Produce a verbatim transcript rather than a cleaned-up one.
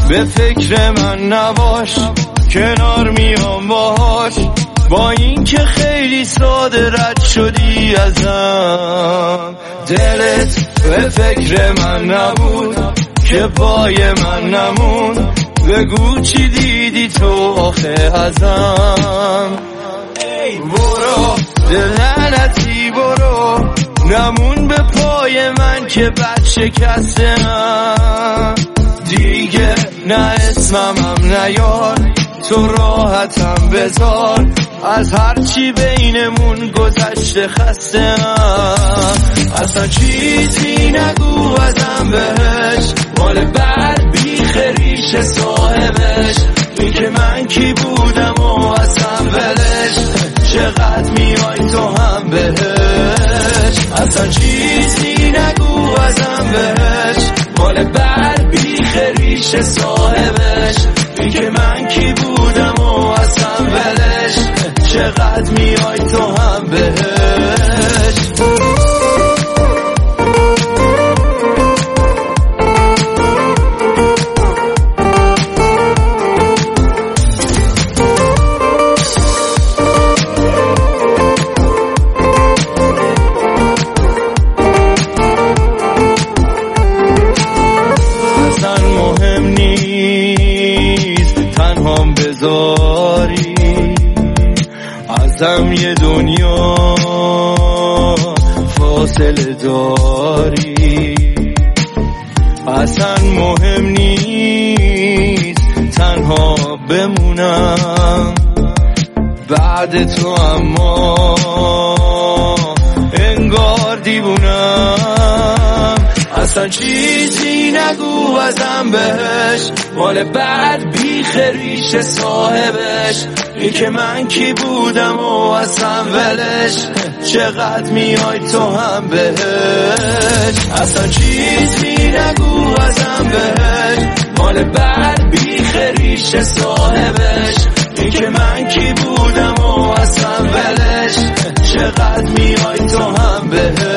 به فکر من نباش، کنار میام باهاش، با این که خیلی ساده رد شدی ازم. دلت به فکر من نبود که پای من نمون، بگو چی دیدی تو آخه ازم. برو دلنتی برو، نمون به پای من که بد شکستم. دیگه نه اسمم هم نیار، تو راحتم بذار، از هرچی بینمون گذشته خستم. اصلا چیزی نگو ازم بهش، مال بعد بیخ ریش صاحبش. این که من کی بودم و اصلا ولش، چقدر میای تو هم بهش. اصلا چیزی نگو ازم بهش، مال بعد بیخ ریش صاحبش. این که من کی بودم و اصلا ولش، چقدر میای تو هم بهش. بذاری ازم یه دنیا فاصله داری، اصلا مهم نیست تنها بمونم بعد تو، اما انگار دیوونم. اصلا چیزی نگو ازم بهش، مال بعد بیخ ریش صاحبش. این که من کی بودم و اصلا ولش، چقدر میای تو هم بهش. اصلا چیزی نگو ازم بهش، مال بعد بیخ ریش صاحبش. این که من کی بودم و اصلا ولش، چقدر میای تو هم بهش.